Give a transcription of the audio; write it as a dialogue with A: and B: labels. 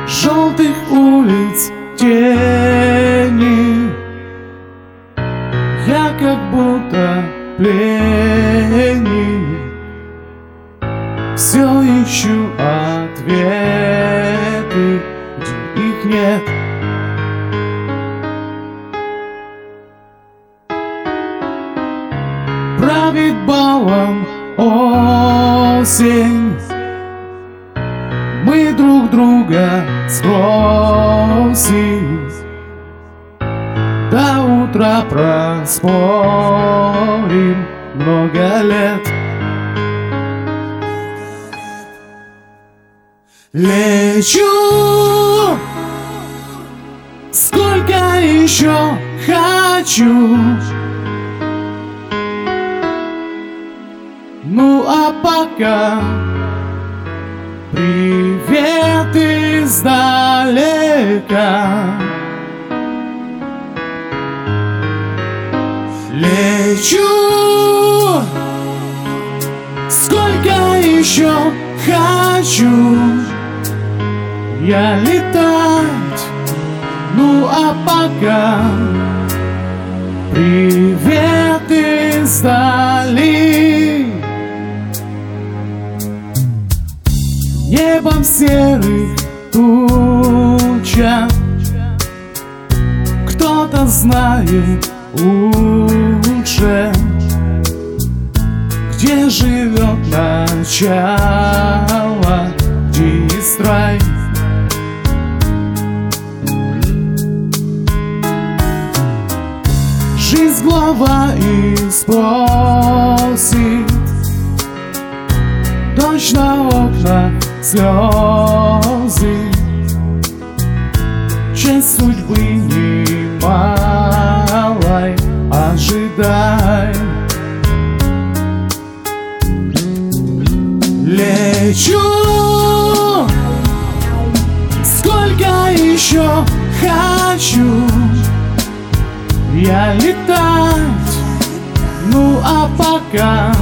A: желтых улиц тени. Я как будто пленник, все ищу ответы, где их нет. Правит балом осень, мы друг друга спросим, до утра проспорим много лет. Лечу, сколько еще хочу. Ну а пока привет издалека. Лечу, сколько еще хочу я летать. Ну а пока привет издали. Небом серых тучах кто-то знает лучше, где живет начало, где есть рай. Жизнь глава и спросит, дождь на окнах, слезы, честь судьбы немалой ожидай. Лечу, сколько еще хочу я летать. Ну а пока